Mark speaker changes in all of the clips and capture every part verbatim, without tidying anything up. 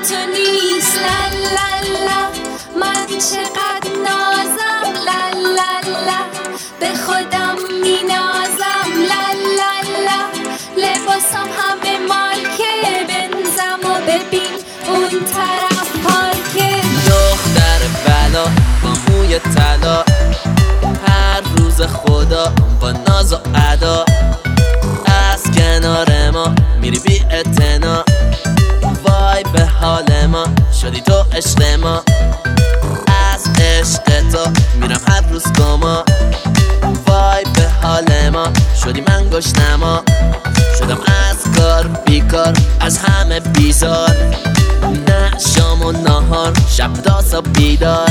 Speaker 1: تو نیست. لا لا لا من چقدر نازم، لا لا لا به خودم می نازم، لا لا لا لباسم همه مارکه، بنزم و ببین اون طرف پارکه.
Speaker 2: دختر بلا با موی طلا، هر روز خدا با ناز و ادا، از کنار ما میری بی اعتنا، وای به حال ما شدی تو عشق ما، از عشق تو میرم هر روز گما، وای به حال ما شدی من گشنما، شدم از کار بیکار از همه بیزار، نه شام و نهار شب تا صبح بیدار.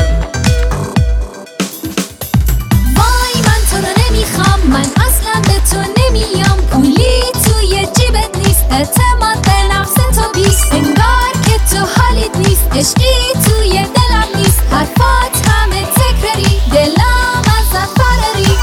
Speaker 1: وای من تو رو نمیخوام، من اصلا به تو نمیام، پولی توی جیبت نیست، اعتماد به نفس تو بیست، انگار که تو حالیت نیست، عشقی توی دلم نیست، حرفات همه تکراری، دلم ازت فراری.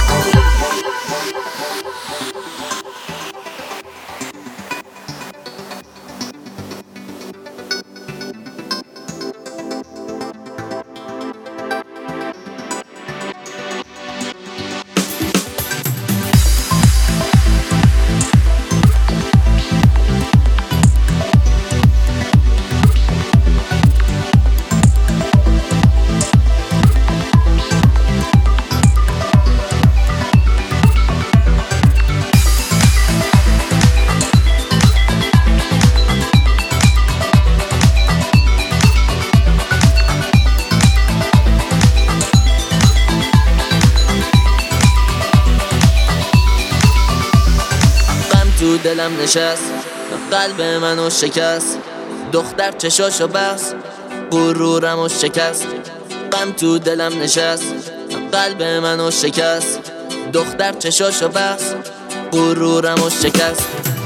Speaker 2: تو دلم نشست، قلب منو شکست، دختر چشاشو بست، غرورمو شکست. غم تو دلم نشست، قلب منو شکست، دختر چشاشو بست، غرورمو شکست.